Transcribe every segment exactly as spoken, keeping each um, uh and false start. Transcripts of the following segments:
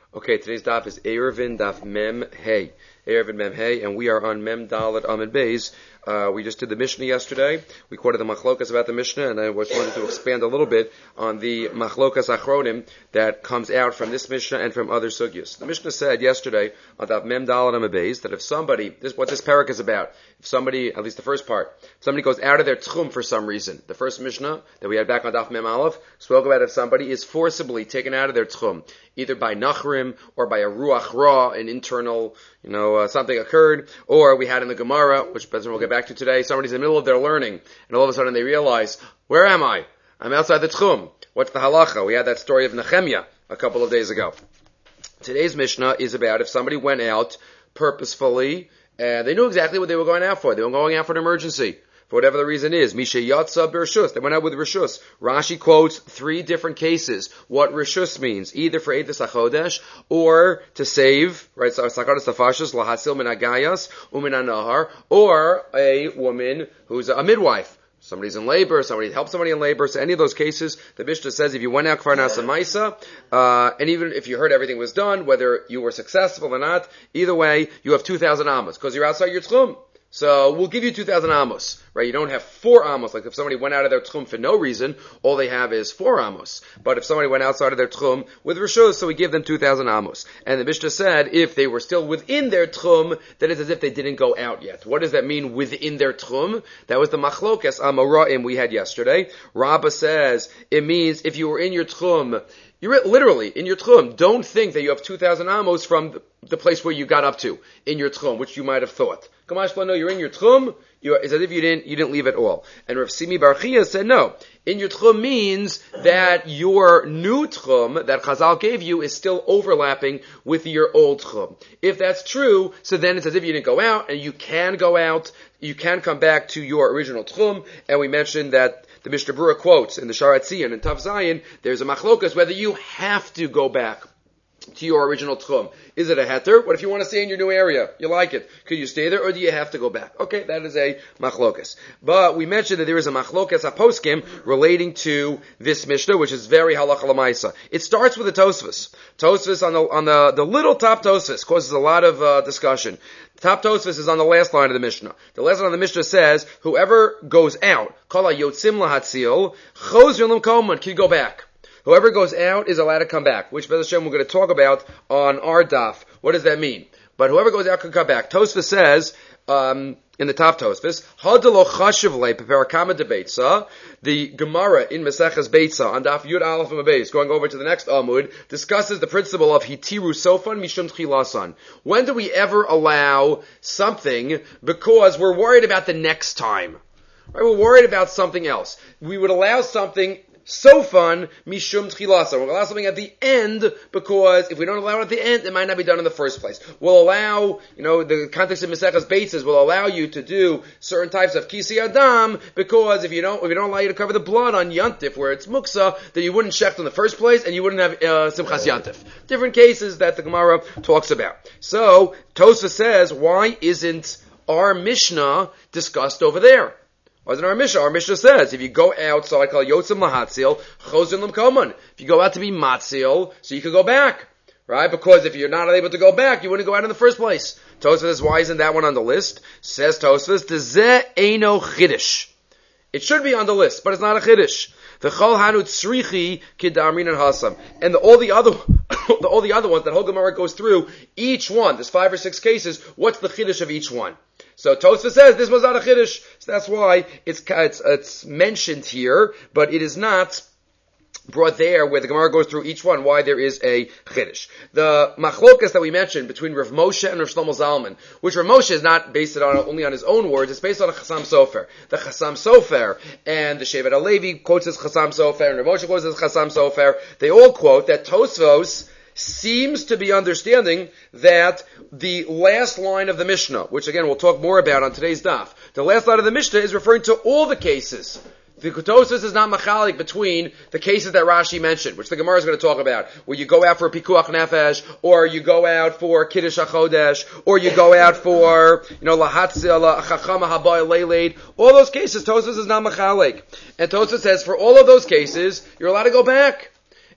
Okay, today's daf is Erevin Daf Mem Hey. Erevin Mem Hey, and we are on Mem Dalet Amid Beis. Uh, we just did the Mishnah yesterday. We quoted the Machlokas about the Mishnah, and I just wanted to expand a little bit on the Machlokas Achronim that comes out from this Mishnah and from other sugyas. The Mishnah said yesterday on Daf Mem Dalet Amid Beis that if somebody, this is what this parak is about, if somebody, at least the first part, if somebody goes out of their tchum for some reason, the first Mishnah that we had back on Daf Mem Aleph spoke about if somebody is forcibly taken out of their tchum, either by nachrim or by a ruach ra, an internal, you know, uh, something occurred, or we had in the Gemara, which we'll get back to today, somebody's in the middle of their learning, and all of a sudden they realize, where am I? I'm outside the tchum. What's the halacha? We had that story of Nehemiah a couple of days ago. Today's Mishnah is about if somebody went out purposefully, and they knew exactly what they were going out for. They were going out for an emergency. For whatever the reason is, Misha Yatsa Bershus. They went out with Rishus. Rashi quotes three different cases what Rishus means, either for Eidos HaChodesh or to save, right? So Sakadas Tafashus, Lahasil Min Agayas, Umin Anahar, or a woman who's a midwife. Somebody's in labor, somebody helps somebody in labor. So any of those cases, the Mishnah says if you went out Kfar Nasa Maisa, uh, and even if you heard everything was done, whether you were successful or not, either way, you have two thousand amos, because you're outside your tchum. So we'll give you two thousand amos, right? You don't have four amos. Like if somebody went out of their tchum for no reason, all they have is four amos. But if somebody went outside of their tchum with rishus, so we give them two thousand amos. And the Mishnah said if they were still within their tchum, then it's as if they didn't go out yet. What does that mean within their tchum? That was the machlokas amoraim we had yesterday. Rabbah says it means if you were in your tchum, you're literally in your tchum. Don't think that you have two thousand amos from the place where you got up to in your tchum, which you might have thought. Kamash, no, you're in your tchum. It's as if you didn't, you didn't leave at all. And Rav Simi Bar Chia said no. In your tchum means that your new tchum that Chazal gave you is still overlapping with your old tchum. If that's true, so then it's as if you didn't go out, and you can go out. You can come back to your original tchum. And we mentioned that the Mishnah Berurah quotes in the Sharat Zion and Tav Zion, there's a machlokas whether you have to go back to your original tchum. Is it a heter? What if you want to stay in your new area? You like it. Could you stay there or do you have to go back? Okay, that is a machlokas. But we mentioned that there is a machlokas aposkim relating to this Mishnah, which is very halacha l'maisa. It starts with a Tosfos. Tosfos on the, on the, the little top Tosfos causes a lot of uh, discussion. Top Tosfos is on the last line of the Mishnah. The last line of the Mishnah says, whoever goes out, kala yotzim lahatzil, chos yolim koman, can go back. Whoever goes out is allowed to come back, which, B'ez Hashem, we're going to talk about on our daf. What does that mean? But whoever goes out can come back. Tosfos says, um, in the top Tosfos, Hadalo chashiv le peperakama de Beitza, the Gemara in Maseches Beitza, on daf Yud Aleph and Beis, going over to the next Amud, discusses the principle of hitiru sofan mishum tchilasan. When do we ever allow something because we're worried about the next time? Right? We're worried about something else. We would allow something so fun, mishum tchilasa. We'll allow something at the end because if we don't allow it at the end, it might not be done in the first place. We'll allow, you know, the context of Maseches Beitzos will allow you to do certain types of kisi adam because if you don't, if you don't allow you to cover the blood on Yantif where it's muksa, then you wouldn't shecht in the first place and you wouldn't have uh, simchas Yantif. Different cases that the Gemara talks about. So Tosfos says, why isn't our Mishnah discussed over there? Wasn't our Mishnah? Our Mishnah says, if you go outside, call yotzim lahatzil, chozin l'mkoman. If you go out to be matzil, so you can go back. Right? Because if you're not able to go back, you wouldn't go out in the first place. Tosfos says, why isn't that one on the list? Says Tosfos, dezeh eino chiddush. It should be on the list, but it's not a chiddush. V'chol hanu tzrichi kidamrin and hasam. And the, all the other, the, all the other ones that whole Gemara goes through, each one, there's five or six cases, what's the chiddush of each one? So Tosfos says this was not a chiddush, so that's why it's, it's it's mentioned here, but it is not brought there where the Gemara goes through each one why there is a chiddush. The machlokas that we mentioned between Rav Moshe and Rav Shlomo Zalman, which Rav Moshe is not based on only on his own words, it's based on a Chassam Sofer. The Chassam Sofer and the Shevet HaLevi quotes as Chassam Sofer and Rav Moshe quotes as Chassam Sofer. They all quote that Tosfos seems to be understanding that the last line of the Mishnah, which again we'll talk more about on today's daf, the last line of the Mishnah is referring to all the cases. The Tosfos is not machalik between the cases that Rashi mentioned, which the Gemara is going to talk about, where you go out for a pikuach nefesh, or you go out for kiddush hachodesh, or you go out for, you know, lahatzil, chachama habai leiled. All those cases, Tosfos is not machalik. And Tosfos says, for all of those cases, you're allowed to go back.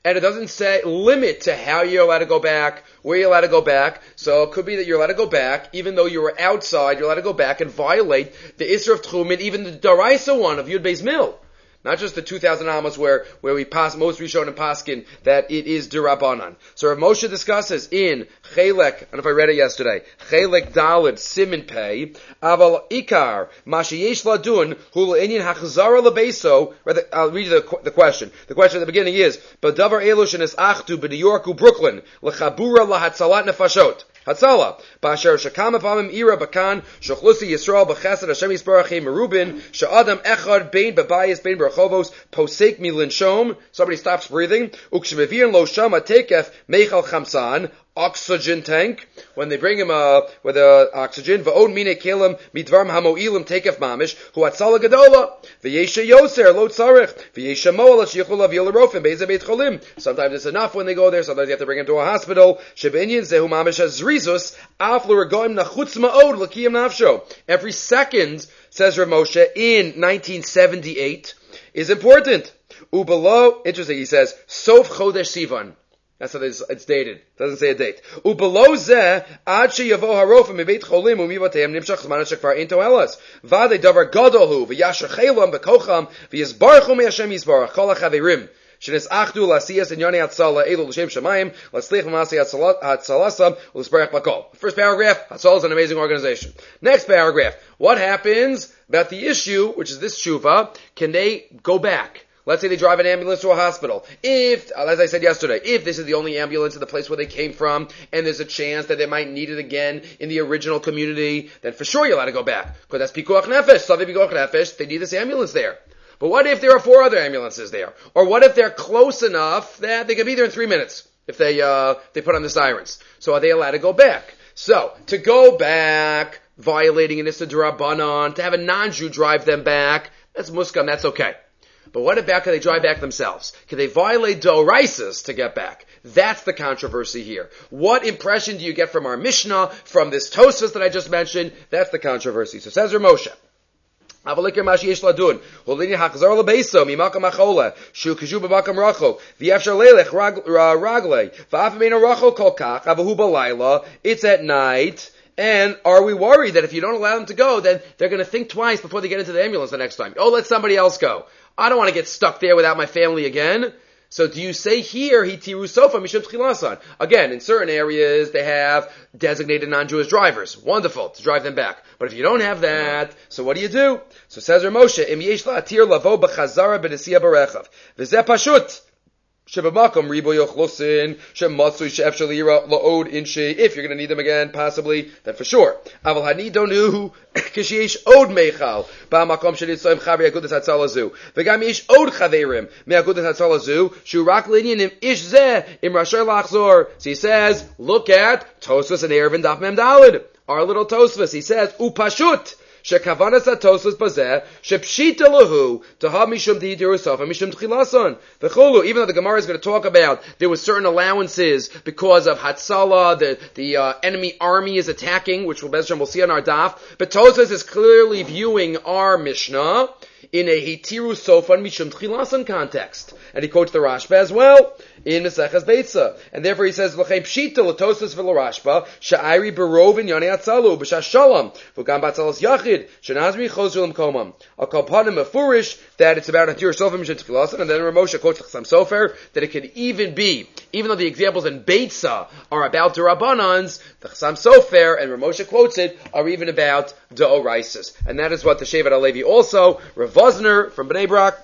and it doesn't say limit to how you're allowed to go back, where you're allowed to go back. So it could be that you're allowed to go back, even though you were outside, you're allowed to go back and violate the Isser of Tchumen, even the Daraisa one of Yud Beis Mil. Not just the two thousand amos where, where we pass, most Rishon and Paskin, that it is Dirabanan. So Rav Moshe discusses in Chelek, I don't know if I read it yesterday, Chelek Daled Simin Pei, Aval Ikar, Mashiyesh Ladun, Hul Inyan Hachzara Lebeso, I'll read you the, the question. The question at the beginning is, Badavar Elush Nes Achtu, B'New York u Brooklyn, Lechabura Lahatzalat Nefashot. Hatzala, Ba'asher Shekam Avamim Ira Bakan, Shechlusi Yisrael B'Chesed Hashem Yisbarachim Merubin, Sha'adam Echad Bein B'Bayis Bein B'Rechovos Posek Milin Shom. Somebody stops breathing. Ukshmevian Lo Shama Tekef Meichal Chamsan. Oxygen tank. When they bring him uh, with uh, oxygen, v'od mine kelim midvarm hamo'ilim tekef mamish hu atzala gadola v'yesha yoser lo tzarich v'yesha mo'al shichul avil rofim be'ezeh beit cholim. Sometimes it's enough when they go there. Sometimes you have to bring him to a hospital. Shebinyan zehu mamish hazrizus af l'regoim nachutz ma'od l'kiyam nafsho. Every second, says Rav Moshe in nineteen seventy-eight, is important. Ubelow, interesting, he says sof chodesh sivan. That's how it's, it's dated. It doesn't say a date. Ubelow zeh, ad sheyavo harofim mebeit cholim umivateim nimshach zman shekvar into elas. Vade davar gadolhu v'yasher chelam bekocham v'yizbarchu me'Hashem yizbarach kol hachaverim. Shenes achdu lasiyas in yoni atzala elu l'shem shemayim l'slich m'asi atzalasam l'sbarach bakol. First paragraph, Hatzala is an amazing organization. Next paragraph, what happens about the issue, which is this tshuva, can they go back? Let's say they drive an ambulance to a hospital. If, as I said yesterday, if this is the only ambulance in the place where they came from, and there's a chance that they might need it again in the original community, then for sure you're allowed to go back. Because that's Pikuach Nefesh. Savi Pikuach Nefesh, they need this ambulance there. But what if there are four other ambulances there? Or what if they're close enough that they can be there in three minutes if they, uh, they put on the sirens? So are they allowed to go back? So, to go back, violating an Issa D'Rabbanan, to have a non-Jew drive them back, that's muskam, that's okay. But what about can they drive back themselves? Can they violate Doraisas to get back? That's the controversy here. What impression do you get from our Mishnah, from this Tosfos that I just mentioned? That's the controversy. So says Rav Moshe. Avalikir mashi yesh ladun. Holini hachzar lebeso mimakam achola. Shu kashu b'makam racho. V'yafshar leilech ragle. V'af meino racho kol kach. Avahu balayla. It's at night. And are we worried that if you don't allow them to go, then they're going to think twice before they get into the ambulance the next time? Oh, let somebody else go. I don't want to get stuck there without my family again. So do you say here, he tiru sofa mishum tchilasan? Again, in certain areas, they have designated non-Jewish drivers. Wonderful, to drive them back. But if you don't have that, so what do you do? So says Rav Moshe, im yesh la'atir lavo b'chazara b'nesiya b'rechav. V'zeh pashut. Shebamakom ribo yochlosin shematzui she'efshel yira la'od inshi. If you're going to need them again, possibly, then for sure. Aval hanidonu kishiyesh od meichal ba'makom shenitzayim chavi agudas hatzalazu. V'gam yesh od chaverim me'agudas hatzalazu shu rak linyanim ish zeh im rashay lachzor. So he says, look at Tosfos and Eruvin Daf Mem Daled. Our little Tosfos. He says, upashut. Shekavanas atosas bazeh shepshita lahu tahav mishum tihitirusaf and mishum tchilasan v'cholu. Even though the Gemara is going to talk about there were certain allowances because of Hatzala, the the uh, enemy army is attacking, which we'll, we'll see on our daf. But Tosas is clearly viewing our Mishnah in a hitiru sofan mishum tchilasan context, and he quotes the Rashba as well in Maseches Beitza, and therefore he says l'chein pshita l'tosas v'l'Rashba sha'ayri berov in yonei atzalu b'shas shalom v'gam b'atzalas yachid shenazri chosru l'mkomam. I'll call upon him a furish that it's about hitiru sofan mishum tchilasan, and then Rav Moshe quotes l'chsam sofer that it could even be, even though the examples in Beitza are about D'Rabbanans, the Chsam Sofer and Rav Moshe quotes it are even about D'Oraisas, and that is what the Shevet HaLevi also, Rav Vosner from Bnei Brak,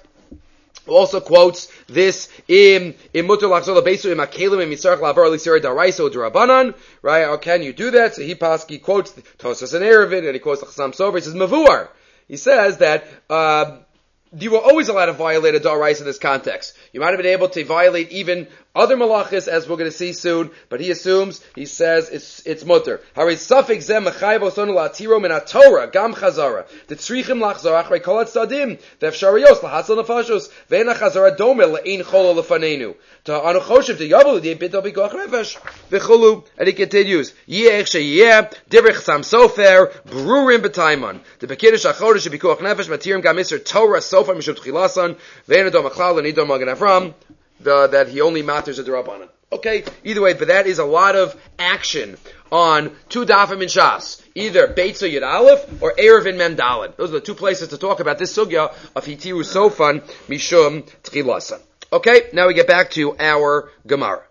also quotes this in in Mutar Lachzor Lebeso in Makelim and Mitzarach Lavar Lisirei D'Oraisa D'Rabbanan. Right? How can you do that? So he Paski quotes Tosas and Eruvin, and he quotes the Chsam Sofer. He says Mavuar. He says that uh, you were always allowed to violate a D'Oraisa in this context. You might have been able to violate even other malachis, as we're going to see soon, but he assumes, he says, it's it's mutter. Hari suffix zeh mechayev osonu la'atiro min haTorah gam chazara. The tzrichim lachzor achrei kol hatzadim ve'efshariyos lahatzal nefashos ve'en hachazara dome le'ein cholo lefanenu. To anu choshev to yavu l'dei bito b'koach nefesh v'chulu. And he continues, yeh sheyeh divrei Chsam Sofer brurim b'taiman. The bekidish hachodesh b'koach nefesh matirim gam iser Torah sofer mishum tchilasan ve'en adom achlal l'nidom magen Avram. the, that he only matters a drabanan. Okay, either way, but that is a lot of action on two dafim in Shas, either Beitza Yud Aleph or Erev in Mem Daled. Those are the two places to talk about this sugya of Hitiru Sofan Mishum Tchilasa. Okay, now we get back to our Gemara.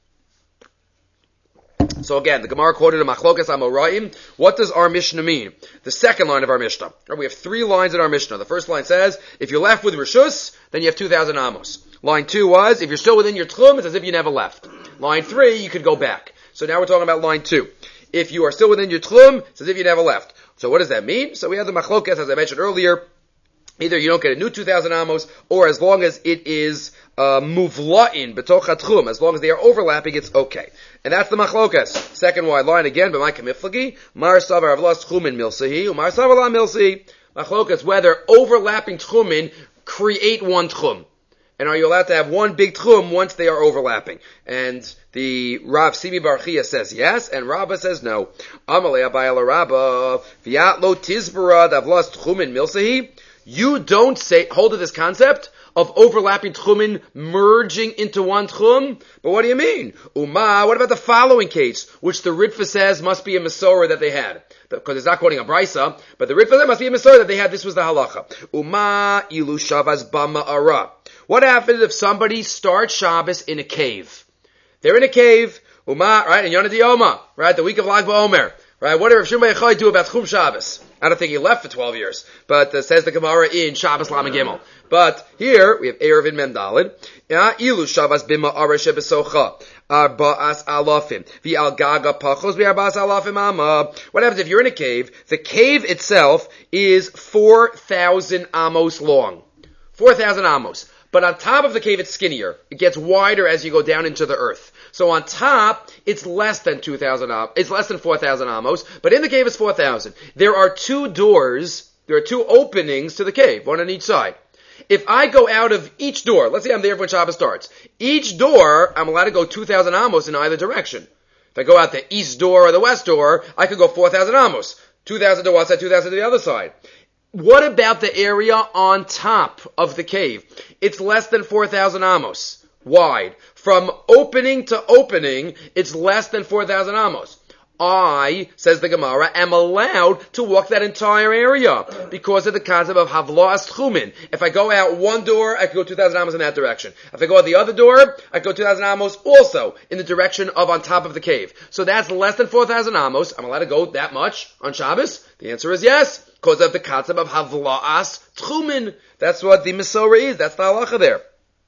So again, the Gemara quoted a Machlokas Amoraim. What does our Mishnah mean? The second line of our Mishnah. We have three lines in our Mishnah. The first line says, if you're left with Rishus, then you have two thousand Amos. Line two was, if you're still within your Tchum, it's as if you never left. Line three, you could go back. So now we're talking about line two. If you are still within your Tchum, it's as if you never left. So what does that mean? So we have the Machlokas, as I mentioned earlier. Either you don't get a new two thousand amos, or as long as it is uh, muvla'in b'toch hatchum, as long as they are overlapping, it's okay. And that's the machlokas. Second wide line again, b'may kamiflagi, mar savar avlas tchumin milsahi, umar savar la milsahi. Machlokas, whether overlapping tchumin create one tchum. And are you allowed to have one big tchum once they are overlapping? And the Rav Simi Bar Chia says yes, and Rabba says no. Amalei Abai ala Rabba, v'yat lo tizbara davlas tchumin milsahi. You don't say, hold to this concept of overlapping tchumin merging into one tchum. But what do you mean? Uma, what about the following case, which the Ritva says must be a Masorah that they had? Because it's not quoting a Brisa, but the Ritva says must be a Masorah that they had. This was the halacha. Uma ilu shavas bama ara. What happens if somebody starts Shabbos in a cave? They're in a cave. Uma, right, in Yonah D'Yoma, right, the week of Lag BaOmer. Right, what did Rav Shimon Bar Yochai do about Chum Shabbos? I don't think he left for twelve years, but uh, says the Gemara in Shabbos Lamed Gimel. But here we have Erev in Mem Daled. Ilu Shabbos bima areshe besocha arba'as alafim v'al gaga pachos v'arba'as alafim ama. What happens if you're in a cave? The cave itself is four thousand amos long, four thousand amos. But on top of the cave, it's skinnier. It gets wider as you go down into the earth. So on top, it's less than two thousand, it's less than four thousand amos, but in the cave it's four thousand. There are two doors, there are two openings to the cave, one on each side. If I go out of each door, let's say I'm there when Shabbos starts, each door, I'm allowed to go two thousand amos in either direction. If I go out the east door or the west door, I could go four thousand amos. two thousand to one side, two thousand to the other side. What about the area on top of the cave? It's less than four thousand amos wide. From opening to opening, it's less than four thousand amos. I, says the Gemara, am allowed to walk that entire area because of the concept of havlas tchumin. If I go out one door, I can go two thousand amos in that direction. If I go out the other door, I can go two thousand amos also in the direction of on top of the cave. So that's less than four thousand amos. I'm allowed to go that much on Shabbos? The answer is yes, because of the concept of havlas tchumin. That's what the Masorah is. That's the halacha there.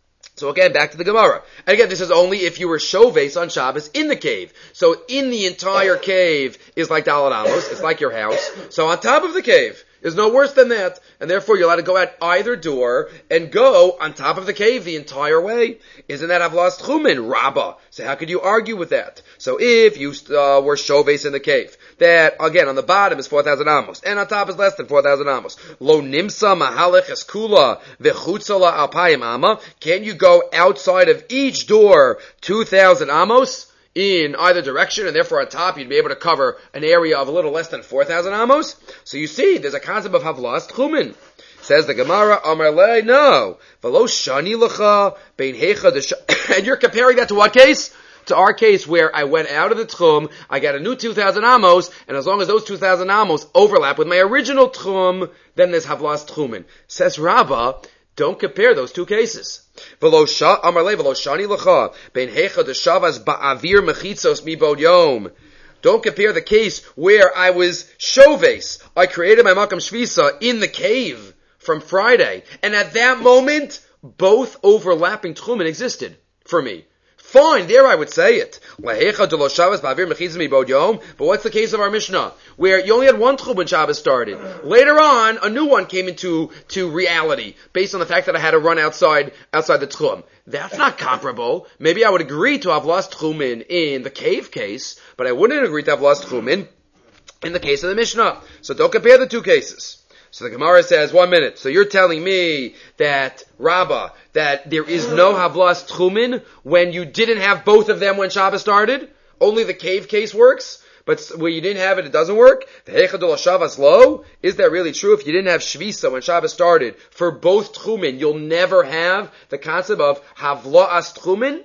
So again, back to the Gemara. And again, this is only if you were shoves on Shabbos in the cave. So in the entire cave is like Daled Amos. It's like your house. So on top of the cave is no worse than that. And therefore you're allowed to go at either door and go on top of the cave the entire way. Isn't that Havlas Tchumin, Rabbah? So how could you argue with that? So if you uh, were shoves in the cave, that again on the bottom is four thousand amos, and on top is less than four thousand amos. Lo nimsa mahalech eskula v'chutzala alpayim ama. Can you go outside of each door two thousand amos in either direction, and therefore on top you'd be able to cover an area of a little less than four thousand amos? So you see, there's a concept of havlas tchumin. Says the Gemara, Amar le, no. V'lo shani lecha bein hecha desha. And you're comparing that to what case? To our case where I went out of the tchum, I got a new two thousand amos, and as long as those two thousand amos overlap with my original tchum, then there's havlas tchumin. Says Rabbah, don't compare those two cases. Don't compare the case where I was shoves. I created my makam shvisa in the cave from Friday, and at that moment, both overlapping tchumin existed for me. Fine, there I would say it. But what's the case of our Mishnah? Where you only had one tchum when Shabbos started. Later on, a new one came into to reality, based on the fact that I had to run outside outside the tchum. That's not comparable. Maybe I would agree to have lost tchumin in the cave case, but I wouldn't agree to have lost tchumin in the case of the Mishnah. So don't compare the two cases. So the Gemara says, one minute, so you're telling me that, Rabbah, that there is no havlas tchumin when you didn't have both of them when Shabbos started? Only the cave case works? but where you didn't have it, it doesn't work. The Heichadol Shabbos Lo, is that really true? If you didn't have Shvisa when Shabbos started, for both Tchumin, you'll never have the concept of Havla'as Tchumin?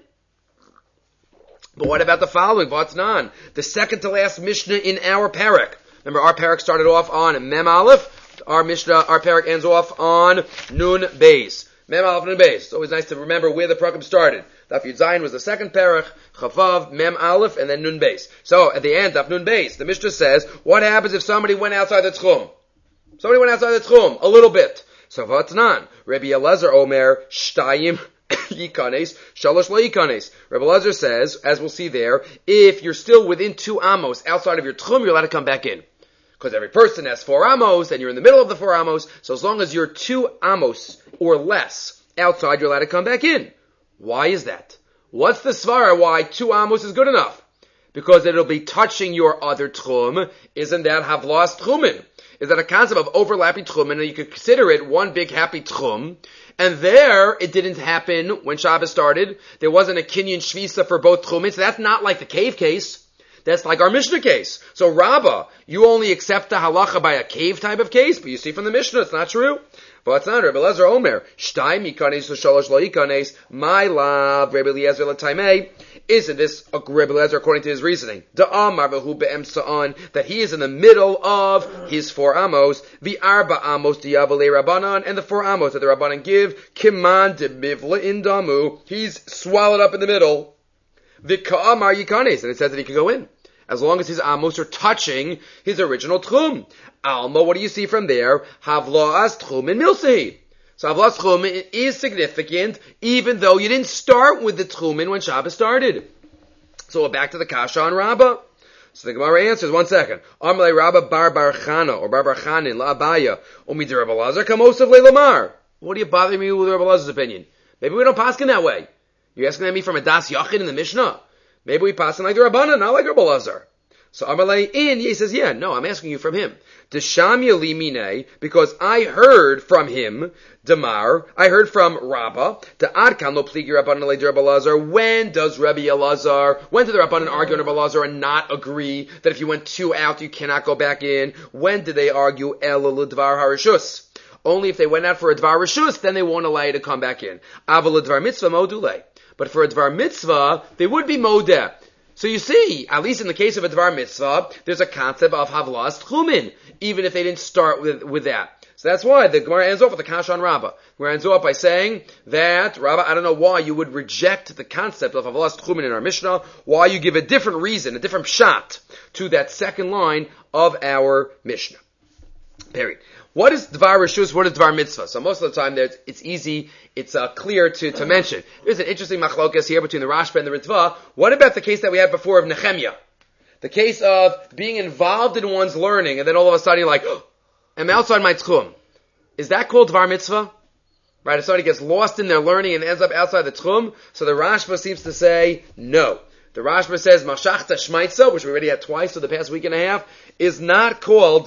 But what about the following? Vatnan, the second to last Mishnah in our parak. Remember, our parak started off on Mem Aleph. Our Mishnah, our parak ends off on Nun Beis. Mem Aleph Nun Beis. It's always nice to remember where the parakim started. Daf Yud Zayin was the second parak, Chavav, Mem Aleph, and then Nun Beis. So at the end, Daf Nun Beis, the Mishnah says, what happens if somebody went outside the Tchum? Somebody went outside the Tchum a little bit. So Vatnan, Rabbi Elazar Omer Shtayim Yikanes, Shalosh Lo Yikanes. Rabbi Elazar says, as we'll see there, if you're still within two amos outside of your Tchum, you're allowed to come back in. Because every person has four amos, and you're in the middle of the four amos, so as long as you're two amos or less outside, you're allowed to come back in. Why is that? What's the svara why two amos is good enough? Because it'll be touching your other Tchum. Isn't that Havlas Tchumin? Is that a concept of overlapping Tchumin, and you could consider it one big happy Tchum? And there, it didn't happen when Shabbos started. There wasn't a Kinyan Shvisa for both Tchumin, so that's not like the cave case. That's like our Mishnah case. So Rabbah, you only accept the halacha by a cave type of case, but you see from the Mishnah, it's not true. But it's not. Rabbi Elazar Omer, Shtayim Yikanes Shalosh Lo Yikanes, my love, Rabbi Eliezer L'Taimei. Isn't this a Rabbi Eliezer according to his reasoning? Da'amar v'hu be'em sa'an, that he is in the middle of his four amos, the arba amos di'avalei Rabbanan, and the four amos that the Rabbanan give, kiman de mivla indamu, he's swallowed up in the middle. V'ka'amar Yikanes, and it says that he can go in, as long as his amos are touching his original tchum. Alma, what do you see from there? Havla'as tchum in milsehi. So Havlas Tchumin is significant, even though you didn't start with the Tchumin when Shabbos started. So we're back to the Kasha on Rabbah. So the Gemara answers, one second. Amalei Rabbah bar bar Chana, or bar bar Chanin, la Abaya, umid Rabbi Elazar, kamosav le'lamar. What are you bothering me with Rabbi Elazar's opinion? Maybe we don't paskin that way. You're asking me from a Das Yachid in the Mishnah? Maybe we paskin like the Rabbanan, not like Rabbi Elazar. So Amalei in, he says, yeah, no, I'm asking you from him. Deshamya limine, because I heard from him, Damar, I heard from Rabbah, the Adkan lo pligi Rabbanan le Rabbi Elazar. When does Rabbi Elazar, when did the Rabbanan argue on Rabbi Elazar and not agree that if you went two out, you cannot go back in? When did they argue El l'dvar harishus? Only if they went out for a dvar rishus, then they won't allow you to come back in. Aval l'dvar mitzvah module. But for a dvar mitzvah, they would be modeh. So you see, at least in the case of a Dvar Mitzvah, there's a concept of Havlas Tchumin, even if they didn't start with, with that. So that's why the Gemara ends off with the Kasha on Rabbah. The Gemara ends off by saying that, Rabbah, I don't know why you would reject the concept of Havlas Tchumin in our Mishnah, why you give a different reason, a different shot to that second line of our Mishnah. Period. What is Dvar Rishus? What is Dvar Mitzvah? So most of the time, it's easy, it's uh, clear to, to mention. There's an interesting machlokas here between the Rashba and the Ritva. What about the case that we had before of Nehemiah? The case of being involved in one's learning, and then all of a sudden you're like, oh, I'm outside my tchum. Is that called Dvar Mitzvah? Right, if somebody gets lost in their learning and ends up outside the tchum, so the Rashba seems to say, no. The Rashba says, Mashachta Shmaitza, which we already had twice for the past week and a half, is not called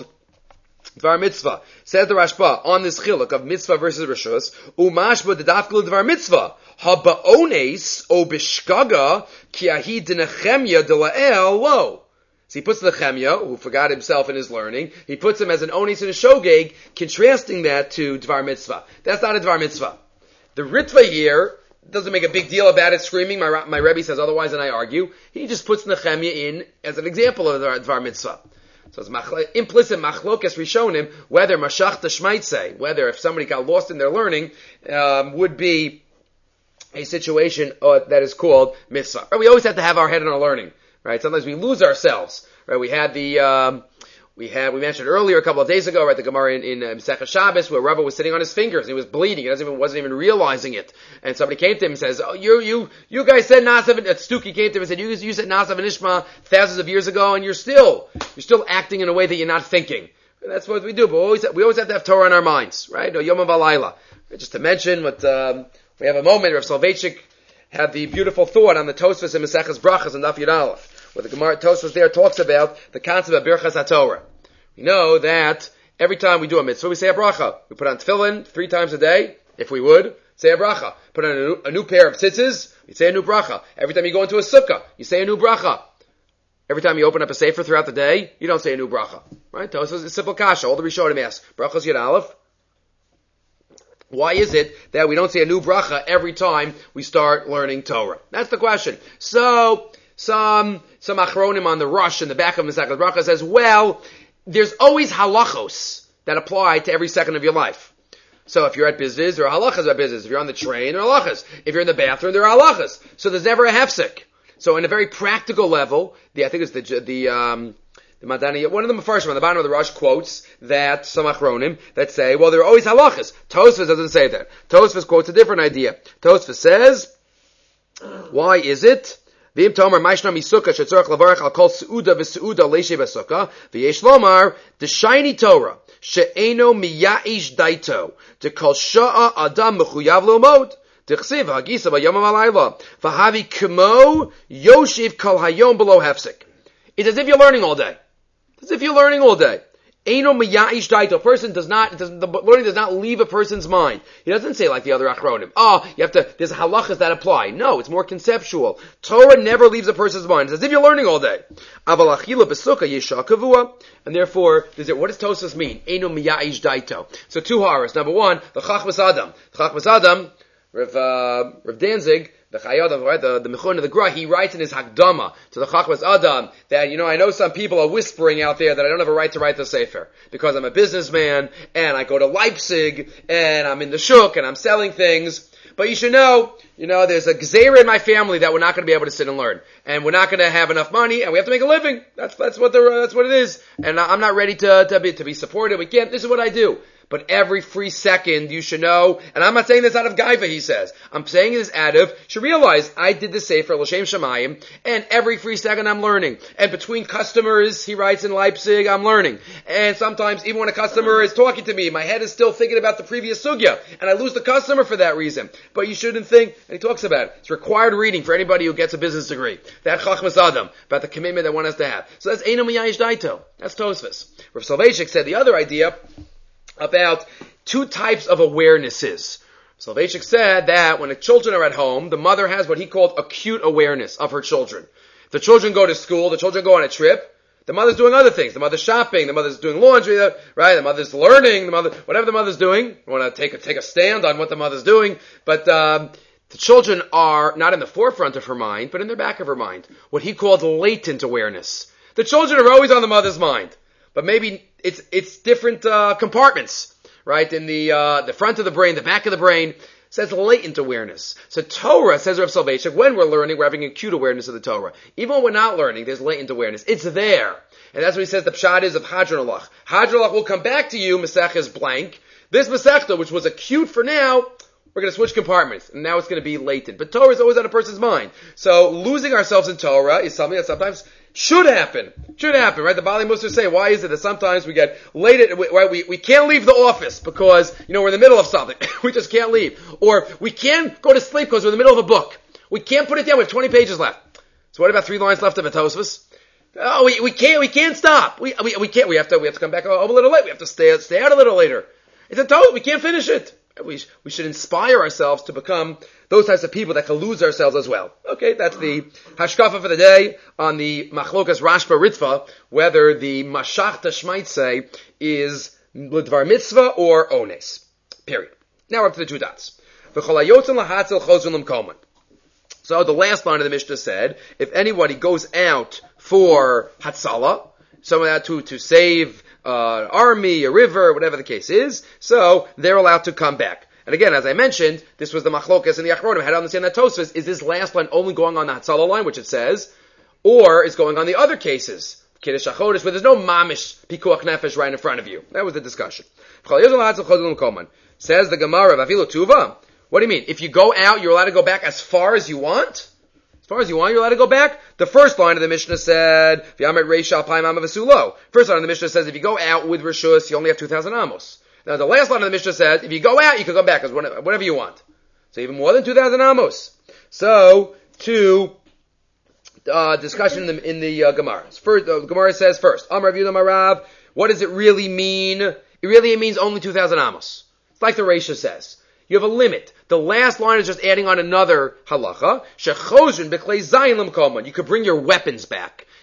Dvar Mitzvah. Says the Rashba on this chiluk of Mitzvah versus Rishus, Umashba dedafkul Dvar Mitzvah. Haba'ones o bishkaga ki ahi denechemya dela'el lo. So he puts the Nehemiah, who forgot himself in his learning, he puts him as an ones and a shogeg, contrasting that to Dvar Mitzvah. That's not a Dvar Mitzvah. The Ritva here doesn't make a big deal about it, screaming, my, my Rebbe says otherwise, and I argue. He just puts Nehemiah in as an example of the Dvar Mitzvah. So it's machl- implicit machlokas rishonim, whether mashach tashmaitze, whether if somebody got lost in their learning, um, would be a situation uh, that is called mitzvah. Right? We always have to have our head in our learning, right? Sometimes we lose ourselves, right? We had the, um, we had, we mentioned earlier a couple of days ago, right, the Gemara in, in uh, Masechah Shabbos, where Rava was sitting on his fingers, and he was bleeding, he doesn't even, wasn't even realizing it. And somebody came to him and says, oh, you, you, you guys said Nasav, uh, Stuki came to him and said, you, you said Nasav and Ishma thousands of years ago, and you're still, you're still acting in a way that you're not thinking. And that's what we do, but we always, we always have to have Torah in our minds, right? No, Yom V'Alayla. Just to mention what, um, we have a moment, Rav Soloveitchik had the beautiful thought on the Tosfos and Maseches Brachas and Daf Yud Aleph, where the Gemara Tosfos there talks about the concept of Birchas HaTorah. We know that every time we do a mitzvah, we say a bracha. We put on tefillin three times a day, if we would, say a bracha. Put on a new, a new pair of tzitzis, we say a new bracha. Every time you go into a sukkah, you say a new bracha. Every time you open up a sefer throughout the day, you don't say a new bracha. Right? Tosfos is simple kasha. All the Rishonim ask. Brachos Yud Aleph. Why is it that we don't say a new bracha every time we start learning Torah? That's the question. So, some, some achronim on the rush in the back of Masechet Bracha says, well, there's always halachos that apply to every second of your life. So if you're at business, there are halachas about business. If you're on the train, there are halachas. If you're in the bathroom, there are halachas. So there's never a hefsek. So in a very practical level, the, I think it's the, the, um, the Madani, one of the Mefarshim on the bottom of the Rush quotes that, some achronim, that say, well, there are always halachas. Tosfos doesn't say that. Tosfos quotes a different idea. Tosfos says, why is it? V'im tomer ma'ishna misukah shetzorach lavarach al kol seuda v'seuda leishe v'sukkah v'yesh lomar the shiny Torah she'eno miya'ish daito de kol sha'a adam mechuyav lomod d'chsiv hagisa b'yom ha'layla v'havi k'mo yoshiv kol hayom below hefsek. It's as if you're learning all day. It's as if you're learning all day. Eino miya'ish daito. A person does not, does, the learning does not leave a person's mind. He doesn't say like the other achronim. Oh, you have to, there's halachas that apply. No, it's more conceptual. Torah never leaves a person's mind. It's as if you're learning all day. Aval achila b'sukkah yisha kavua. And therefore, does it, what does Tosfos mean? Eino miya'ish daito. So two horrors. Number one, the Chachmas Adam. The Chachmas Adam, Rav, uh, Rav Danzig, the Chayadam, right, the, the Mechon of the Gra, he writes in his Hakdama to the Chachmas Adam that, you know, I know some people are whispering out there that I don't have a right to write the Sefer because I'm a businessman and I go to Leipzig and I'm in the shuk and I'm selling things. But you should know, you know, there's a gzeira in my family that we're not going to be able to sit and learn, and we're not going to have enough money, and we have to make a living. That's that's what the that's what it is. And I'm not ready to to be to be supported. We can't. This is what I do. But every free second, you should know, and I'm not saying this out of gaiva, he says. I'm saying this out of, you should realize, I did the Sefer, L'Shem Shamayim, and every free second I'm learning. And between customers, he writes in Leipzig, I'm learning. And sometimes, even when a customer is talking to me, my head is still thinking about the previous sugya, and I lose the customer for that reason. But you shouldn't think, and he talks about it, it's required reading for anybody who gets a business degree. That Chachmas Adam, about the commitment that one has to have. So that's Eino Miya'ish Daito. That's Tosfos. Rav Soloveitchik said the other idea, about two types of awarenesses. Soloveitchik said that when the children are at home, the mother has what he called acute awareness of her children. If the children go to school, the children go on a trip, the mother's doing other things. The mother's shopping, the mother's doing laundry, right? The mother's learning, the mother, whatever the mother's doing. I want to take a, take a stand on what the mother's doing. But, um, the children are not in the forefront of her mind, but in the back of her mind. What he called latent awareness. The children are always on the mother's mind. But maybe it's it's different uh, compartments, right? In the uh, the front of the brain, the back of the brain, says latent awareness. So Torah, says Rav Soloveitchik, when we're learning, we're having acute awareness of the Torah. Even when we're not learning, there's latent awareness. It's there. And that's what he says the pshat is of Hadron Alach. Hadron Alach will come back to you, Masech is blank. This Masechta, which was acute for now, we're going to switch compartments, and now it's going to be latent. But Torah is always on a person's mind. So losing ourselves in Torah is something that sometimes should happen. Should happen, right? The Bali Musar say, why is it that sometimes we get late, right? We, we can't leave the office because, you know, we're in the middle of something. We just can't leave. Or we can't go to sleep because we're in the middle of a book. We can't put it down. We have twenty pages left. So what about three lines left of a Tosfos? Oh, we, we can't, we can't stop. We, we, we can't, we have to, we have to come back a, a little late. We have to stay, stay out a little later. It's a Tosfos. We can't finish it. We, we should inspire ourselves to become those types of people that can lose ourselves as well. Okay, that's the hashkafa for the day on the machlokas Rashba Ritva, whether the mashachta shmaitse is l'dvar mitzvah or ones. Period. Now we're up to the two dots. So the last line of the Mishnah said, if anybody goes out for hatzala, someone out to, to save Uh, army, a river, whatever the case is, so they're allowed to come back. And again, as I mentioned, this was the machlokas and the achronim. How to understand that Tosfos, is this last line only going on the Hatzala line, which it says, or is going on the other cases, Kiddush HaChodesh, where there's no mamish pikuach nefesh right in front of you. That was the discussion. Says the Gemara, Vafilu Tuva, what do you mean? If you go out, you're allowed to go back as far as you want? As far as you want, you're allowed to go back. The first line of the Mishnah said, First line of the Mishnah says, if you go out with Rishus, you only have two thousand amos. Now the last line of the Mishnah says, if you go out, you can go back, as whatever you want. So even more than two thousand amos. So, to, uh, discussion in the, in the uh, Gemara. First, uh, the Gemara says first, Amar Rav Yehuda Marav, what does it really mean? It really means only two thousand amos. It's like the Reisha says. You have a limit. The last line is just adding on another halacha. Shechozin b'klei zayin l'mkoman. You could bring your weapons back.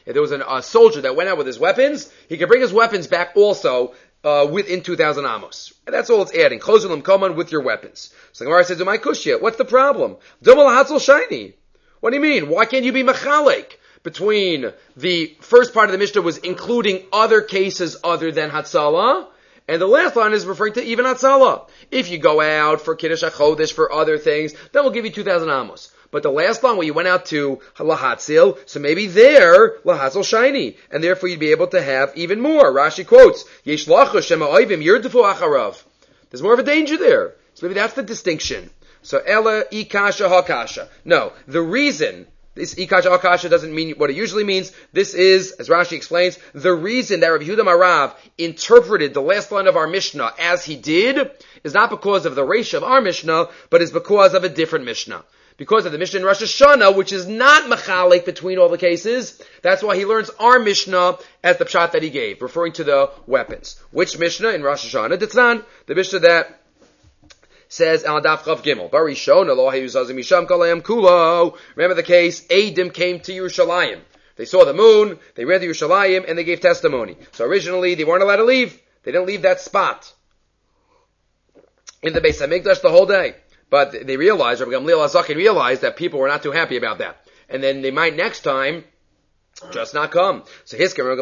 If there was an, a soldier that went out with his weapons, he could bring his weapons back also uh, within two thousand amos. And that's all it's adding. Chozulim koman with your weapons. So the Gemara says, "My kushya, what's the problem? Domal hatzel shiny. What do you mean? Why can't you be mechalek between the first part of the Mishnah was including other cases other than Hatzalah, and the last line is referring to even Hatzalah. If you go out for Kiddush HaChodesh, for other things, that will give you two thousand amos. But the last line where you went out to Lahatzil, so maybe there, Lahatzil shiny, and therefore you'd be able to have even more. Rashi quotes, Yesh lachash shema oivim yirdefu acharav. There's more of a danger there. So maybe that's the distinction. So Ella ikasha hakasha. No, the reason this ikasha hakasha doesn't mean what it usually means. This is, as Rashi explains, the reason that Rabbi Yehuda Marav interpreted the last line of our Mishnah as he did is not because of the Reisha of our Mishnah, but is because of a different Mishnah. Because of the Mishnah in Rosh Hashanah, which is not machalik between all the cases, that's why he learns our Mishnah as the pshat that he gave, referring to the weapons. Which Mishnah in Rosh Hashanah? Ditznan, the Mishnah that says Al Daf Chav Gimel. Barishon Elohe Yuzazim Misham Kalayam Kulo. Remember the case? Adim came to Yerushalayim. They saw the moon. They read the Yerushalayim, and they gave testimony. So originally they weren't allowed to leave. They didn't leave that spot in the Beis Hamikdash the whole day. But they realized, Rabbi Gamliel HaZaken realized that people were not too happy about that, and then they might next time just not come. So his So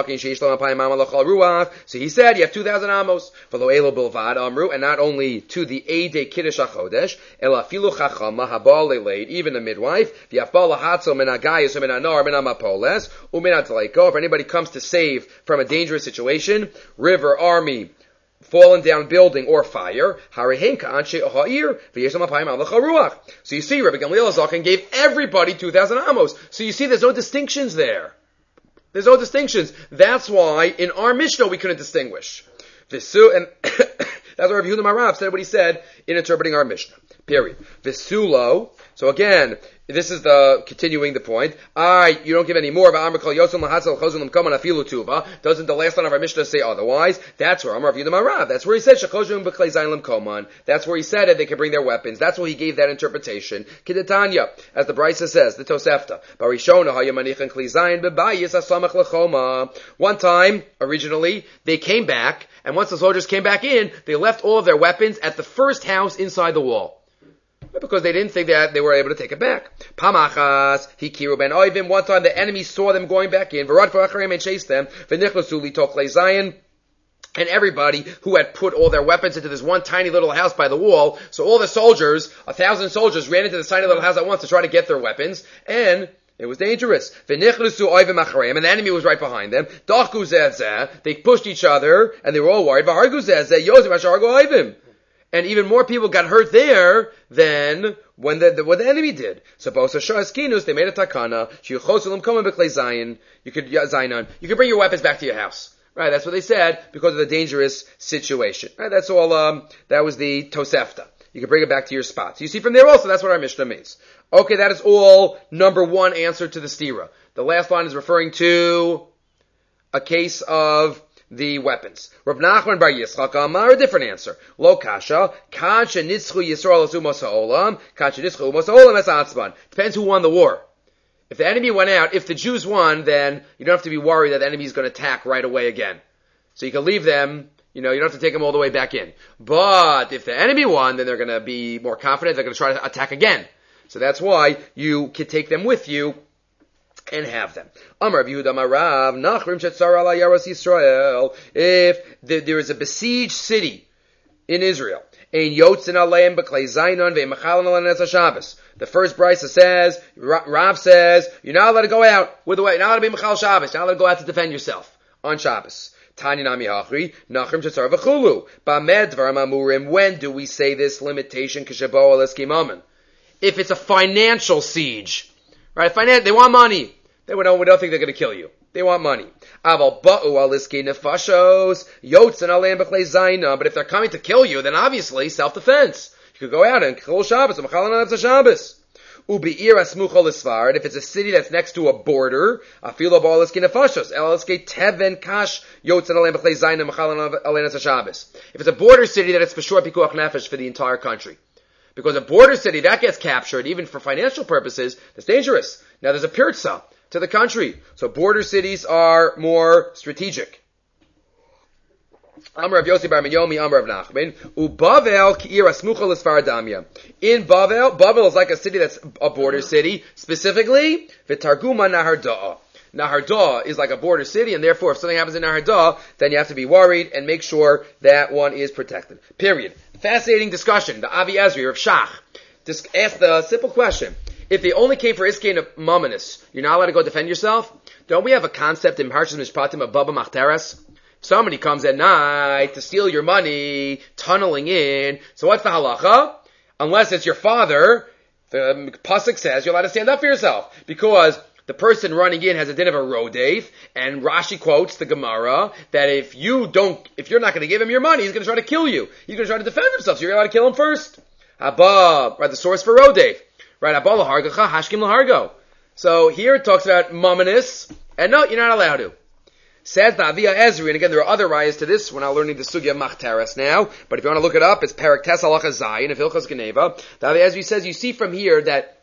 he said, you have two thousand amos. V'lo elo bilvad amru, and not only to the Eidei Kiddush HaChodesh, ela filu chachama habal leleid, even the midwife, v'yafbal lahatzel min hagayis min hanar min hamapoles, umin hatleiko, if anybody comes to save from a dangerous situation, river, army, fallen down building or fire. So you see, Rabbi Gamliel HaZaken gave everybody two thousand amos. So you see, there's no distinctions there. There's no distinctions. That's why in our Mishnah we couldn't distinguish. And that's why Rabbi Yehuda Marav said what he said in interpreting our Mishnah. Period. Visulo. So again, this is the continuing the point. I, you don't give any more. Doesn't the last line of our Mishnah say otherwise? That's where Amar Yehuda Marav. That's where he said That's where he said it. They can bring their weapons. That's why he gave that interpretation. Kidetanya, as the Brisa says, the Tosefta. One time, originally, they came back, and once the soldiers came back in, they left all of their weapons at the first house inside the wall. Because they didn't think that they were able to take it back. Pamachas, hikiru ben oivim. One time the enemy saw them going back in, v'rad v'acharim, and chased them. V'nichlosu litochle zayin. And everybody who had put all their weapons into this one tiny little house by the wall, so all the soldiers, a thousand soldiers, ran into this tiny little house at once to try to get their weapons, and it was dangerous. V'nichlosu oivim acharim, and the enemy was right behind them. Dachku zeh, they pushed each other, and they were all worried. V'hargu zeh, yozim ashargu oivim. And even more people got hurt there than when the, the what the enemy did. So they made a takana. You could zainan. You could bring your weapons back to your house. Right, that's what they said because of the dangerous situation. Right, that's all. Um, that was the Tosefta. You can bring it back to your spot. So you see from there also, that's what our Mishnah means. Okay, that is all number one answer to the stira. The last line is referring to a case of the weapons. Rav Nachman bar Yitzchak Amar, a different answer. Lo kasha, kan shenitzchu Yisrael asumos ha'olam, kan shenitzchu umos ha'olam es atzban. Depends who won the war. If the enemy went out, if the Jews won, then you don't have to be worried that the enemy is going to attack right away again. So you can leave them, you know, you don't have to take them all the way back in. But if the enemy won, then they're going to be more confident, they're going to try to attack again. So that's why you can take them with you and have them. Amar Yehuda Marav, Nachrim shetzar ala Yaros Yisrael. If the, there is a besieged city in Israel, ein yotzin aleim b'klei zainon ve'machalan alen es Shabbos. The first brisa says, Rav says, you're not allowed to go out with the way, you're not allowed to be machal Shabbos, you're not allowed to go out to defend yourself on Shabbos. Tani nami hachri, Nachrim shetzar v'chulu. Ba'med dvarim amurim. When do we say this limitation? K'shebo al eskimamen. If it's a financial siege. Right, finan- they want money. They don't, we don't think they're going to kill you. They want money. Aval ba'u aliski nefashos yotzin aleim b'chlei zayna. But if they're coming to kill you, then obviously self-defense. You could go out and kill Shabbos. Machalan Shabbos. Ubi'ir asmucho l'svar. And if it's a city that's next to a border, afilo ba'aliski nefashos eliski teven kash yotzin aleim b'chlei zayna machalan aleim Shabbos. If it's a border city, then it's for sure pikuach nefesh for the entire country. Because a border city, that gets captured, even for financial purposes, that's dangerous. Now there's a pirza. to the country. So border cities are more strategic. Amar of Yossi bar Minyomi, Amar of Nachman, Ubavel ki'ir asmucha l'Sfaradamya. In Bavel, Bavel is like a city that's a border city, specifically, V'targuma Nahar Da'a. Nahar Da'a is like a border city, and therefore if something happens in Nahar Da'a, then you have to be worried and make sure that one is protected. Period. Fascinating discussion. The Avi Ezri of Shach just asked the simple question. If they only came for Iskei and Mamonis, you're not allowed to go defend yourself? Don't we have a concept in Parshas Mishpatim of Baba Machteres? Somebody comes at night to steal your money, tunneling in. So what's the halacha? Unless it's your father, the pasuk says you're allowed to stand up for yourself. Because the person running in has a din of a rodef, and Rashi quotes the Gemara that if you don't, if you're not going to give him your money, he's going to try to kill you. He's going to try to defend himself, so you're allowed to kill him first. Abba, right, the source for rodef. Right, Abba lahargacha, hashkim lahargo. So here it talks about mamanis, and no, you're not allowed to. Says the Avia Ezri, and again there are other rayas to this. We're not learning the sugya Machteres now, but if you want to look it up, it's Perek Tes Halacha Zayin of Hilchos Geneva. The Avia Ezri says you see from here that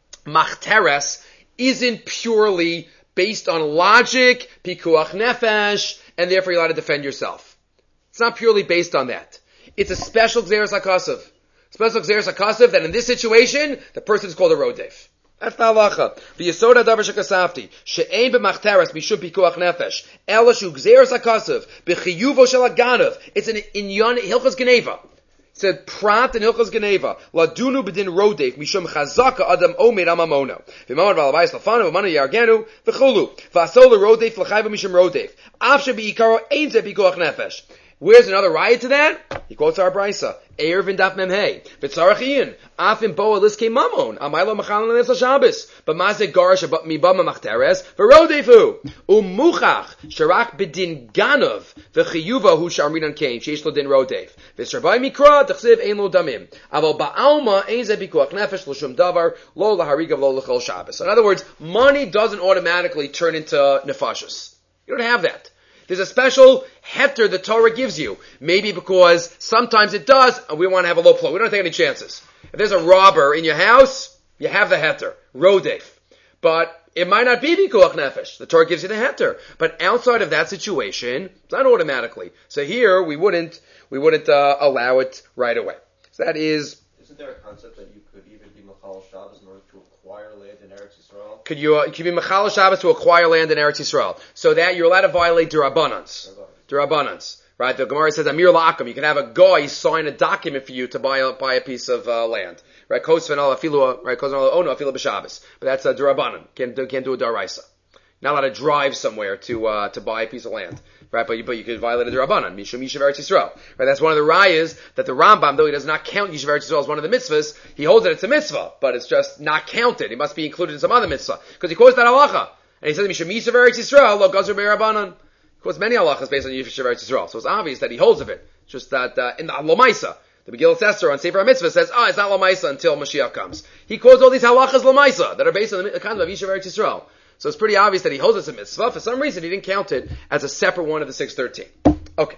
Machteres isn't purely based on logic, pikuach nefesh, and therefore you're allowed to defend yourself. It's not purely based on that. It's a special Gzeres HaKasav. Special Gzeres HaKasav that in this situation, the person is called a rodef. That's the halacha. V'yesod hadavar shekasafti she'ein b'machteres mishum pikuach nefesh ela shu gzeres hakasav b'chiyuvo shel haganav. It's an inyan Hilchos Geneva. It said prat in Hilchos Geneva ladunu b'din rodef mishum chazaka adam omer amamono v'mamad v'alavayis lafanu v'manu yargenu v'chulu v'asol rodef l'chayva mishum rodef af she'bi'ikaro ein ze pikuach nefesh. Where's another riot to that? He quotes our brisa. Eir v'ndaf memhei. V'tzarachiyin. Afim bo aliskei mamon. Amaylo machalan l'nefsa Shabbos. But mazeh garish mibama machteres. V'rodefu. Umuchach. Sharak b'din ganov. V'chiyuva hu sharminan kain. Sheish lo din rodef. V'sharbai mikra. T'chsiv ein lo damim. Aval ba'alma ein ze bikuach nefesh l'shum davar. Lo laharigav lo l'chol Shabbos. So in other words, money doesn't automatically turn into nefashos. You don't have that. There's a special heter the Torah gives you. Maybe because sometimes it does, and we want to have a low flow. We don't take any chances. If there's a robber in your house, you have the heter, rodef. But it might not be bikuach nefesh. The Torah gives you the heter. But outside of that situation, it's not automatically. So here, we wouldn't, we wouldn't uh, allow it right away. So that is... Isn't there a concept that you could even be Machal Shabbos in order to acquire land in Eretz Yisrael? Could you, uh, could you be Machal Shabbos to acquire land in Eretz Yisrael? So that you're allowed to violate D'Rabbanans. D'Rabbanans. Right? The Gemara says, Amir La'akim. You can have a guy sign a document for you to buy a, buy a piece of uh, land. Right? Kosven al afilu, right? Kosven al ono afilu b'Shabbos. But that's a D'Rabbanan. Can't do, can't do a D'Oraisa. Not allowed to drive somewhere to, uh, to buy a piece of land. Right, but you, but you could violate a D'Rabbanan, Mishum Yishuv Eretz Yisrael. Right, that's one of the rayas that the Rambam, though he does not count Yishuv Eretz Yisrael as one of the mitzvahs, he holds that it's a mitzvah, but it's just not counted. It must be included in some other mitzvah. Because he quotes that halacha. And he says, Mishum Yishuv Eretz Yisrael, lo gazur be'Rabbanan. He quotes many halachas based on Yishuv Eretz Yisrael. So it's obvious that he holds of it. It's just that, uh, in the Lomaisa, the Megillah Esther on Sefer HaMitzvah says, oh, it's not Lomaisa until Mashiach comes. He quotes all these halachas Lomaisa that are based on the kind of Yishuv Eretz Yisrael. So it's pretty obvious that he holds it as a mitzvah. For some reason, he didn't count it as a separate one of the six thirteen. Okay.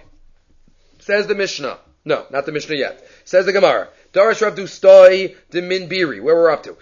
Says the Mishnah. No, not the Mishnah yet. Says the Gemara. Darash Rav Dustoi de Minbiri. Where we're up to.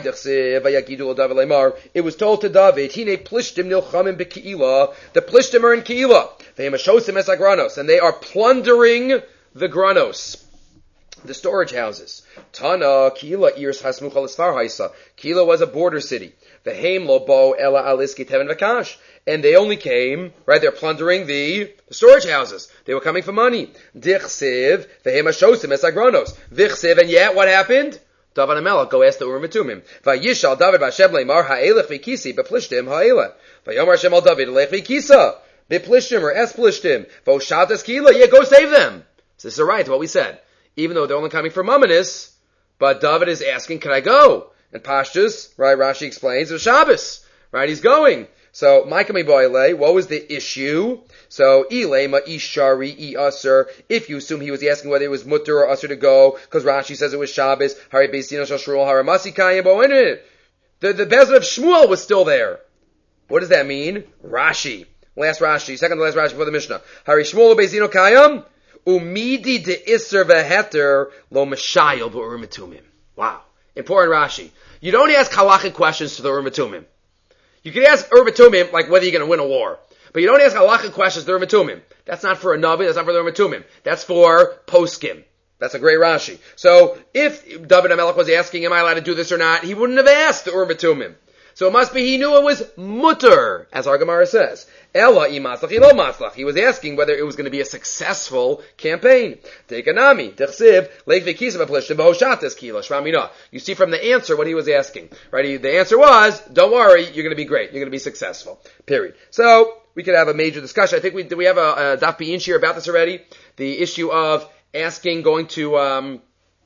It was told to David, Hine plishtim nilchamim beki'ila. The plishtim are in Ke'ilah. Ve'emashosim es agranos. And they are plundering the granos. The storage houses. Tana, Ke'ilah irs hasmuch al esfar haisa. Ke'ilah was a border city. Ve'heim lo bo ela aliski teven v'kash. And they only came, right, they're plundering the, the storage houses. They were coming for money. Dichsiv, ve'hem hashosim es agronos. Dichsiv, and yet, what happened? David HaMelech, go ask the Urim Tumim. Vayishal David b'Hashem leimar ha'elech v'kisi beplishtim ha'elech. Vayomar Hashem al David elech v'kisa beplishtim or es plishtim. V'oshat es kila, yeah, go save them. So this is right, what we said. Even though they're only coming for Mamonis, but David is asking, can I go? And Pashtus, right, Rashi explains, it's Shabbos, right, he's going. So, Maikami Boile, what was the issue? So, Ilema, Ishari, I Asur, if you assume he was asking whether it was Mutter or Asur to go, because Rashi says it was Shabbos, Hari Beisino Shashruel, Haramasi Kayim, but wait a minute. The, the Bezin of Shmuel was still there. What does that mean? Rashi. Last Rashi, second to last Rashi before the Mishnah. Hari Shmuel Beisino Kayim, Umidi de Isser Veheter, Lo Meshayel B'Urim Tumim. Wow. Important Rashi. You don't ask halachic questions to the Urim Tumim. You can ask Urim Tumim, like whether you're going to win a war. But you don't ask halachic questions to Urim Tumim. That's not for a Navi, that's not for the Urim Tumim. That's for poskim. That's a great Rashi. So, if David HaMelech was asking, am I allowed to do this or not, he wouldn't have asked the Urim Tumim. So it must be he knew it was mutter, as our Gemara says. Ella imaslach ilo maslach. He was asking whether it was going to be a successful campaign. Tekanami, techsiv, leik v'kisav aplishtim b'hoshates kila shvamina. You see from the answer what he was asking. Right? The answer was, don't worry, you're going to be great. You're going to be successful. Period. So, we could have a major discussion. I think we, do we have a, a Daf Be'in here about this already? The issue of asking, going to, um,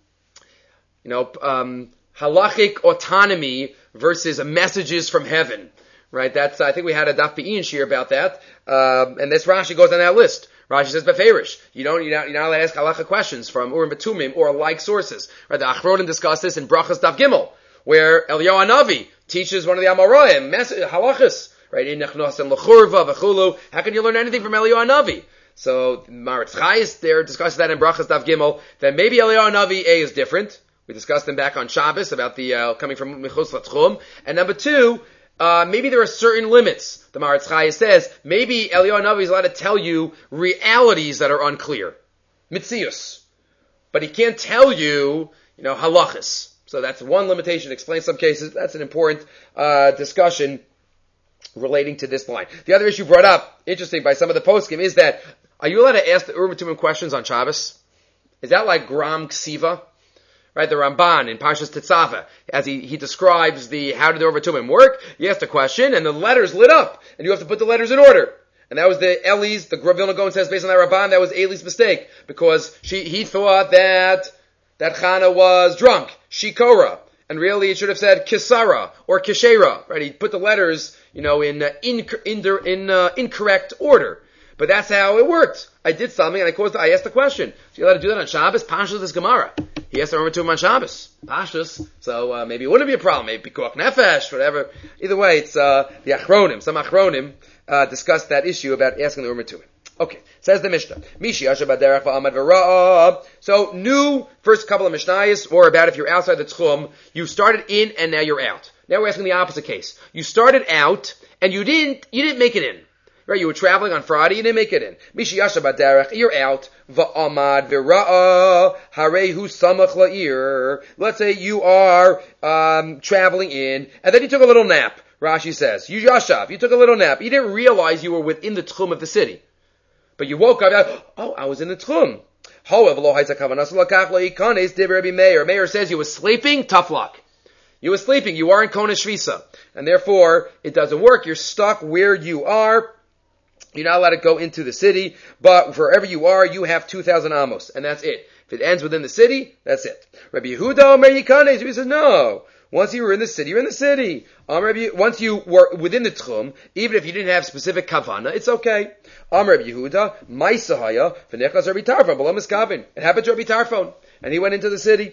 you know, um, halachic autonomy versus messages from heaven, right? That's, I think we had a Daf Be'in shir about that, um, and this Rashi goes on that list. Rashi says, "Beferish, you don't, you're not, you're not allowed to ask halacha questions from Urim Tumim or like sources." Right? The Achronim discuss this in Brachas Daf Gimel, where Eliyahu Hanavi teaches one of the Amoraim halachas, right? In Nechnos and Lechurva v'chulu. How can you learn anything from Eliyahu Hanavi? So Maritz Chayes there discusses that in Brachas Daf Gimel. That maybe Eliyahu Hanavi A is different. We discussed them back on Shabbos about the uh, coming from Michus Latchum. And number two, uh, maybe there are certain limits. The Maritz Chayes says maybe Eliyahu Hanavi is allowed to tell you realities that are unclear, mitzius, but he can't tell you, you know, halachas. So that's one limitation. Explain some cases. That's an important uh, discussion relating to this line. The other issue brought up, interesting, by some of the poskim is that are you allowed to ask the Urim Tumim questions on Shabbos? Is that like Gram Ksiva? Right, the Ramban in Parshas Tetzaveh, as he, he describes the how did the Urim Tumim work, he asked a question and the letters lit up, and you have to put the letters in order. And that was the Eli's, the Vilna Gaon says based on that Ramban, that was Eli's mistake, because she he thought that that Chana was drunk, Shikora, and really it should have said Kisara or Kishera. Right, he put the letters, you know, in uh, in in, in uh, incorrect order. But that's how it worked. I did something, and I caused. I asked the question. So you allowed to do that on Shabbos? Pashas is Gemara. He asked the Urim Tumim on Shabbos. Pashas. So uh, maybe it wouldn't be a problem. Maybe Pikuach Nefesh, whatever. Either way, it's uh, the Achronim. Some Achronim uh, discussed that issue about asking the Urim Tumim. Okay, says the Mishnah. Mishi Asher Baderech Va'amad V'Ra'a. So new first couple of Mishnayos, or about if you're outside the Tchum, you started in and now you're out. Now we're asking the opposite case. You started out and you didn't you didn't make it in. Right, you were traveling on Friday, you didn't make it in. Mishi Yasha Baderech, you're out. Va'amad v'ra'a harehu samach la'ir. Let's say you are um, traveling in, and then you took a little nap. Rashi says, you yashav, you took a little nap. You didn't realize you were within the tchum of the city, but you woke up. Oh, I was in the tchum. However, lo ha'itza kavanas l'kach la'ikanes div Rabbi Meir. Meir says you were sleeping. Tough luck. You were sleeping. You are in Kona Shvisa, and therefore it doesn't work. You're stuck where you are. You're not allowed to go into the city, but wherever you are, you have two thousand amos, and that's it. If it ends within the city, that's it. Rabbi Yehuda Omer Yikanes, he says, no. Once you were in the city, you're in the city. Um, Rabbi, once you were within the tchum, even if you didn't have specific kavana, it's okay. Um, Rabbi Yehuda, Maisahaya, V'nechas Rabbi Tarfon, B'lo Miskavin. It happened to Rabbi Tarfon, and he went into the city.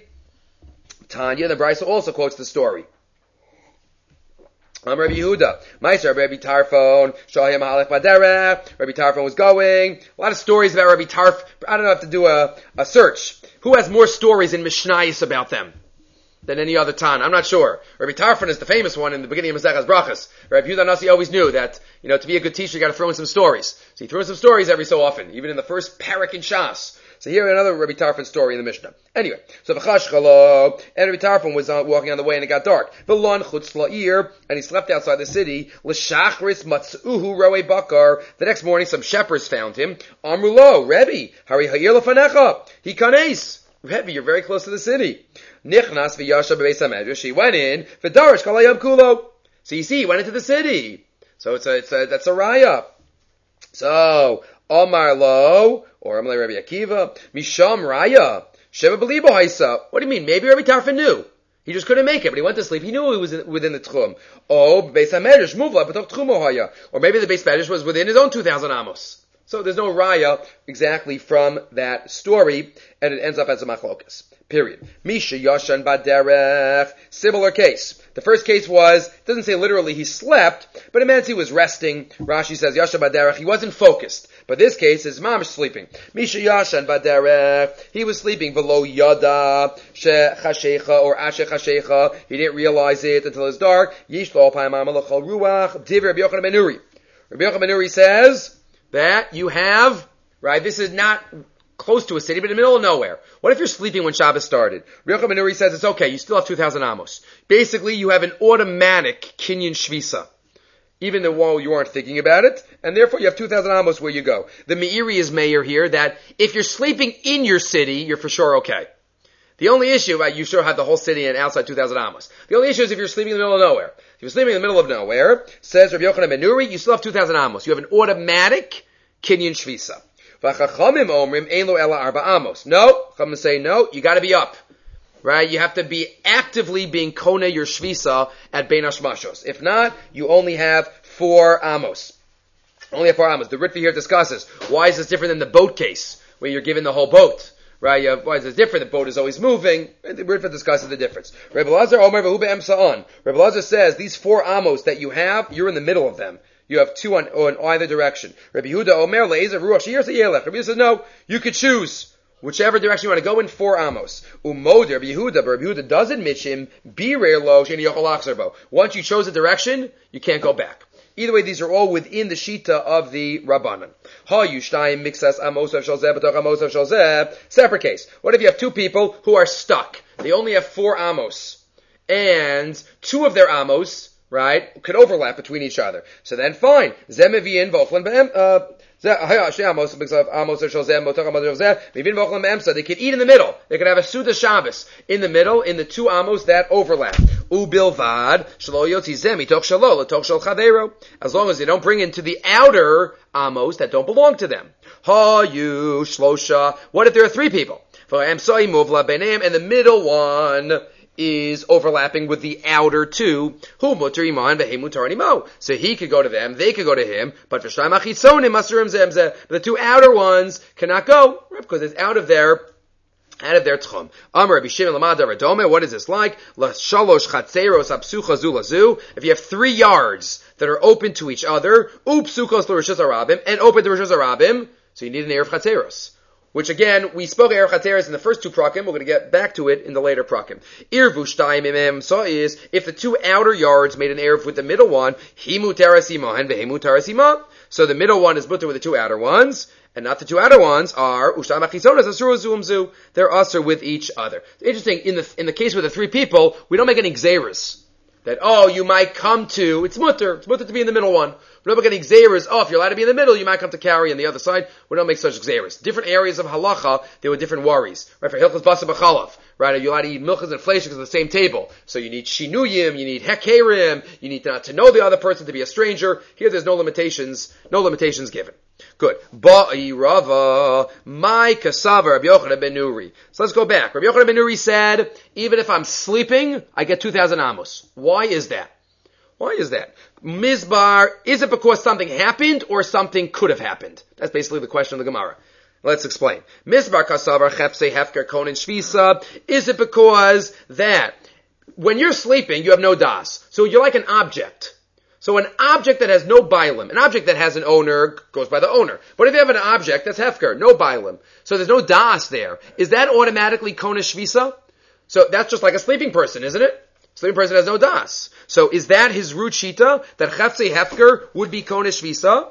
Tanya, the Brisa also quotes the story. I'm Rabbi Yehuda. Meiser, Rabbi Tarfon, Shahim Halech Baderech. Rabbi Tarfon was going. A lot of stories about Rabbi Tarf. I don't know, I have to do a, a search. Who has more stories in Mishnayos about them than any other Tan? I'm not sure. Rabbi Tarfon is the famous one in the beginning of Masechas Brachas. Rabbi Yehuda Nasi always knew that, you know, to be a good teacher, you got to throw in some stories. So he threw in some stories every so often, even in the first parak in Shas. So here another Rabbi Tarfon story in the Mishnah. Anyway, so v'chashchalo, and Rabbi Tarfon was uh, walking on the way and it got dark. V'lon chutz la'ir, and he slept outside the city. L'shachris matzuhu roe bakar. The next morning, some shepherds found him. Amrulo, Rebbe, hari ha'ir l'fanecha. He kanes. Rebbe, you're very close to the city. Nichnas v'yasha b'beis hamedrash. He went in. V'darish kalayam kulo. So you see, he went into the city. So it's a, it's a, that's a raya. So, Omar lo, or Amalei Rabbi Akiva, Misham Raya, Sheva Belibo Haisa. What do you mean? Maybe Rabbi Tarfon knew. He just couldn't make it, but he went to sleep. He knew he was in, within the Tchum. Oh, Beis HaMedrash, Muvla, B'toch Tchumo Haya. Or maybe the Beis HaMedrash was within his own two thousand amos. So there's no Raya exactly from that story, and it ends up as a machlokas. Period. Misha Yashan Baderech, similar case. The first case was, it doesn't say literally he slept, but it meant he was resting. Rashi says, Yashan Baderech, he wasn't focused. But this case is Mamish sleeping. Misha Yashan Baderech, he was sleeping below Yada, She Chashecha, or Ashe Chashecha. He didn't realize it until it was dark. Yishlo Payam Amalachal Ruach, Div Rabbi Yochanan ben Nuri. Rabbi Yochanan ben Nuri says that you have, right, this is not close to a city, but in the middle of nowhere. What if you're sleeping when Shabbos started? Rabbi Yochanan ben Nuri says it's okay, you still have two thousand amos. Basically, you have an automatic Kinyan Shvisa, even though you aren't thinking about it, and therefore you have two thousand amos where you go. The Meiri is mayor here that if you're sleeping in your city, you're for sure okay. The only issue, right, you sure have the whole city and outside two thousand amos. The only issue is if you're sleeping in the middle of nowhere. If you're sleeping in the middle of nowhere, says Rabbi Yochanan ben Nuri, you still have two thousand amos. You have an automatic Kinyan Shvisa. V'chachamim omrim ein lo ela arba amos. No, Chachamim say no, you gotta be up. Right? You have to be actively being kone your shvisa at Bein Hashmashos. If not, you only have four amos. Only have four amos. The Ritva here discusses, why is this different than the boat case, where you're given the whole boat? Right? You have, why is this different? The boat is always moving. The Ritva discusses the difference. Rebbe Lazar Omer v'hu be'em sa'on. Rebbe Lazar says, these four amos that you have, you're in the middle of them. You have two on, on either direction. Rabbi Yehuda Omer le'ezer ruach she'yer se'yelech. Rabbi Yehuda says, no, you could choose whichever direction you want to go in, four amos. Umoder Rabbi Yehuda, but Rabbi Yehuda does admit him, birer lo she'eni yochel achzer bo. Once you chose a direction, you can't go back. Either way, these are all within the shita of the Rabbanan. Ha yushtayim mixas amos of shalzeh b'toch amos of shalzeh. Separate case. What if you have two people who are stuck? They only have four amos. And two of their amos, right, could overlap between each other. So then fine. Zeh mevi'in v'ochlan be'em, uh, they could eat in the middle. They could have a Suda Shabbos in the middle, in the two amos that overlap. As long as they don't bring into the outer amos that don't belong to them. What if there are three people? And the middle one is overlapping with the outer two. So he could go to them, they could go to him, but the two outer ones cannot go, right, because it's out of their out of their tchum. What is this like? If you have three yards that are open to each other, and open to Rishus Harabim, so you need an Erev Chatzeros. Which again, we spoke of Erev Chatzeros in the first two prakim. We're going to get back to it in the later prakim. Irvu shtayim imem so is if the two outer yards made an erev with the middle one, himu teras and vehimu teras. So the middle one is mutter with the two outer ones, and not the two outer ones are ushtayim achisonas asur zoomzu. They're usur with each other. Interesting. In the in the case with the three people, we don't make any gzeiros. That, oh, you might come to, it's mutter, it's mutter to be in the middle one. We're not making gzeiros, oh, if you're allowed to be in the middle, you might come to carry on the other side. We don't make such gzeiros. Different areas of halacha, there were different worries. Right, for hilchos basa b'chalav, right, you're allowed to eat milchas and fleishes at the same table. So you need shinuyim, you need hekerim, you need not to know the other person, to be a stranger. Here there's no limitations, no limitations given. Good. Ba'i Rava, my kasavar, Rabbi Yochanan ben Nuri. So let's go back. Rabbi Yochanan ben Nuri said, even if I'm sleeping, I get two thousand amos. Why is that? Why is that? Mizbar, is it because something happened or something could have happened? That's basically the question of the Gemara. Let's explain. Mizbar kasavar chepse hefker konin shvisa. Is it because that when you're sleeping, you have no das? So you're like an object. So an object that has no bialim, an object that has an owner goes by the owner. But if you have an object that's hefker, no bialim, so there's no das there, is that automatically kona shvisa? So that's just like a sleeping person, isn't it? Sleeping person has no das. So is that his root shita, that chefse hefker would be kona shvisa?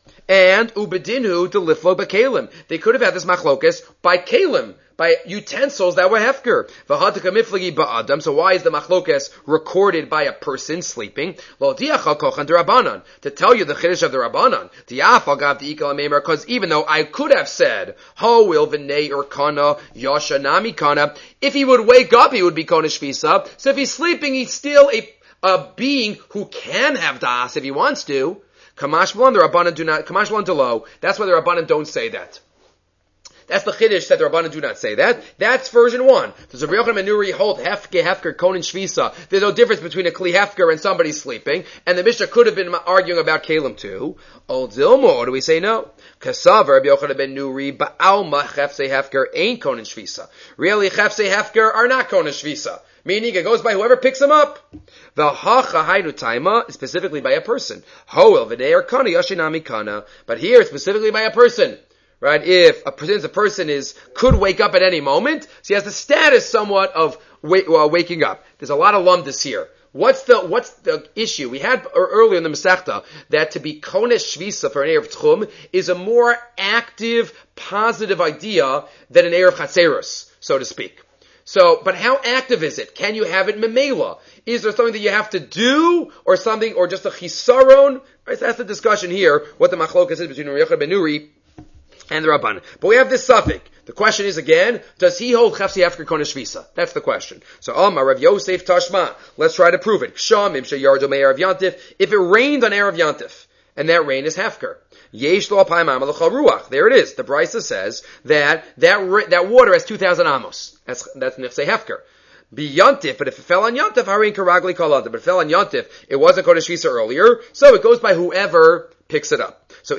And ubedinu to liflo b'kelim. They could have had this machlokas by kelim, by utensils that were hefker. V'hadika miflagi ba'adam. So why is the machlokas recorded by a person sleeping? Lo diacha kochan derabanan. To tell you the chiddush of the rabbanan. Diafal gav diikal amemer. Because even though I could have said, ho will v'nei or kana yasha nami kana. If he would wake up, he would be kona shvisa. So if he's sleeping, he's still a, a being who can have das if he wants to. Kamash Blan, the Rabbanan do not, Kamash Blan Delo, that's why the Rabbanan don't say that. That's the Chiddush that the Rabbanan do not say that. That's version one. Does Rabbi Yochanan ben Nuri hold Hefke, Hefker, Konin, Shvisa? There's no difference between a Kli Hefker and somebody sleeping, and the Mishnah could have been arguing about Kalim too. Old Zilmor, do we say no? Kasav, Rabbi Yochanan ben Nuri, Ba'alma, Chefse, Hefker, ain't Konin, Shvisa. Really, Chefse, Hefker are not Konin, Shvisa. Meaning it goes by whoever picks them up. The hacha hainu taima is specifically by a person. Hoel v'deir kana yashinami kana. But here it's specifically by a person. Right? If a person, a person is, could wake up at any moment, so he has the status somewhat of wake, well, waking up. There's a lot of lumdus here. What's the, what's the issue? We had earlier in the Masechta that to be konesh shvisa for an Erev Tchum is a more active, positive idea than an Erev Chatzeros, so to speak. So, but how active is it? Can you have it memela? Is there something that you have to do, or something, or just a chisaron? Right, so that's the discussion here, what the machlokas is between Rabbi Yochanan ben Nuri and the Rabbanan. But we have this suffix. The question is again, does he hold Chefsi Hefker Konesh Shvisa? That's the question. So, Amar Rav Yosef Tashma. Let's try to prove it. Ksham Imshe Yardo Me Erev Yantif. If it rained on Erev Yantif, and that rain is Hefker. Yesh lo apayim amal ruach. There it is. The Brisa says that that that water has two thousand amos. That's that's nifsei hefker. Be yantif, but if it fell on yantif, harin karagli kolad. But if it fell on yantif, it wasn't kodesh shvisa earlier, so it goes by whoever picks it up. So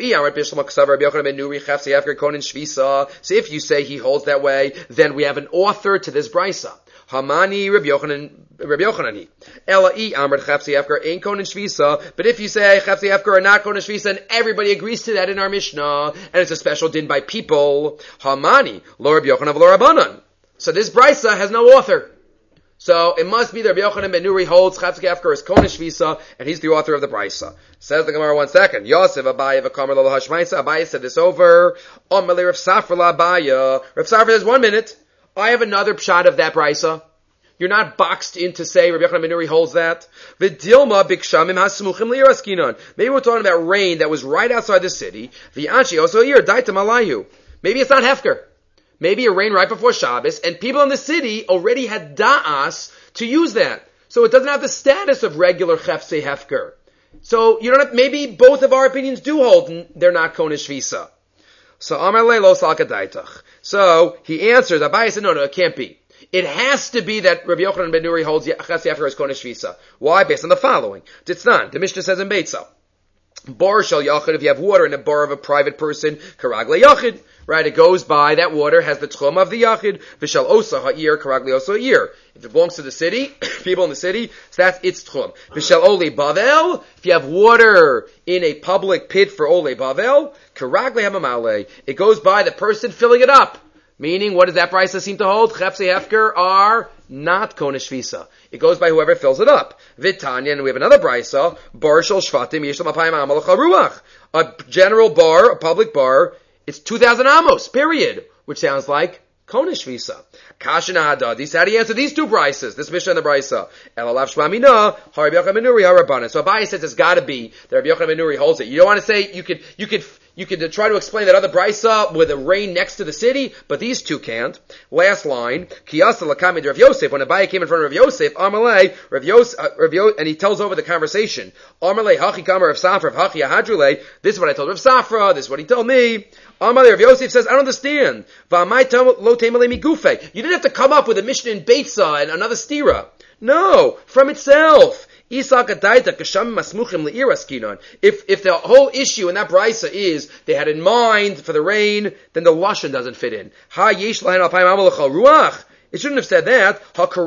So if you say he holds that way, then we have an author to this Brisa. Hamani Rabbi Yochanan, Rabbi Yochanan. Ela I Amr Chafsi Hefker ain't Konin Shvisa. But if you say Chafsi Hefker are not Konin Shvisa, and everybody agrees to that in our Mishnah, and it's a special din by people, Hamani Lo Rabbi Yochanan Lo Rabbanan. So this Brisa has no author. So it must be that Rabbi Yochanan ben Nuri holds Chafsi Hefker is Konin Shvisa, and he's the author of the Brisa. Says the Gemara one second. Yosef Abaye v'Kamer Lo Hashmaisa. Abaye said this over. Omele Rav Safra La Abaye. Rav Safra says one minute. I have another pshat of that Brisa. You're not boxed in to say Rabbi Yochanan ben Nuri holds that. V'dilma bikshamim hasmuchim li'iraskinon. Maybe we're talking about rain that was right outside the city. V'yanshi also here daita malayu. Maybe it's not hefker. Maybe it rained right before Shabbos, and people in the city already had da'as to use that. So it doesn't have the status of regular chefse hefker. So you don't have, maybe both of our opinions do hold, and they're not konesh shvisa. So Amar le lo salka daitach. So he answers. Abaye said, no, no, it can't be. It has to be that Rabbi Yochanan ben Nuri holds Chefsi Hefker as Konesh Shvisa. Why? Based on the following. Ditznan. The Mishnah says in Beitza. Bar shel yachid, if you have water in a bar of a private person, karagle yachid. Right, it goes by, that water has the tchum of the yachid. V'shel osa ha'ir, karagle osa ha'ir. If it belongs to the city, people in the city, so that's its tchum. V'shel ole bavel, if you have water in a public pit for ole bavel, karagle hamamale. It goes by the person filling it up. Meaning, what does that Brisa seem to hold? Chefse Hefker are not Konesh Shvisa. It goes by whoever fills it up. Vitanya, and we have another Brisa, Bar Shel Shvatim Yishlam Apayim Amal Charuach. A general bar, a public bar, it's two thousand amos, period. Which sounds like Konesh Shvisa. Kashina Hadadis, how do you answer these two Brisas? This Mishnah and the Brisa. Elalav Shmamina, Rabbi Yochanan ben Nuri Harabanan. So Abaye says it's gotta be that Rabbi Yochanan ben Nuri holds it. You don't want to say, you could, you could, You could try to explain that other brisa with a rain next to the city, but these two can't. Last line, Kiyasa lakami Rav Yosef. When Abaye came in front of Rav Yosef, Amalei, Rav Yosef, uh, Rav Yosef, and he tells over the conversation. Amalei hachi kamer Rav Safra, hachi ahadrulei. This is what I told Rav Safra. This is what he told me. Amalei, Rav Yosef says, I don't understand. V'amai lo temalei migufe. You didn't have to come up with a Mishnah in Beitza and another stira. No, from itself. If if the whole issue in that brisa is they had in mind for the rain, then the lashon doesn't fit in. It shouldn't have said that.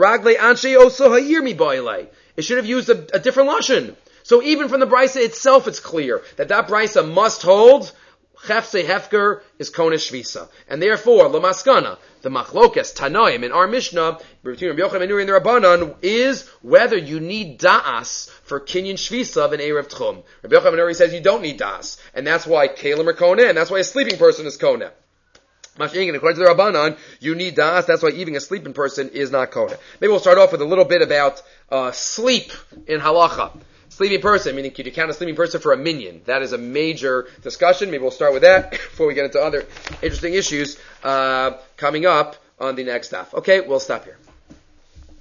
It should have used a, a different lashon. So even from the brisa itself, it's clear that that brisa must hold Chefse Hefker is Konesh Shvisa. And therefore, Lamaskana, the Machlokes, Tanoim, in our Mishnah, between Rabbi Yochanan ben Nuri and the Rabbanan, is whether you need Da'as for Kinyan Shvisa of an Erev Tchum. Rabbi Yochanan ben Nuri says you don't need Da'as. And that's why Kalim are Koneh, and that's why a sleeping person is Koneh. According to the Rabbanan, you need Da'as, that's why even a sleeping person is not Koneh. Maybe we'll start off with a little bit about uh, sleep in Halacha. Sleeping person, meaning could you count a sleeping person for a minion? That is a major discussion. Maybe we'll start with that before we get into other interesting issues uh, coming up on the next daf. Okay, we'll stop here.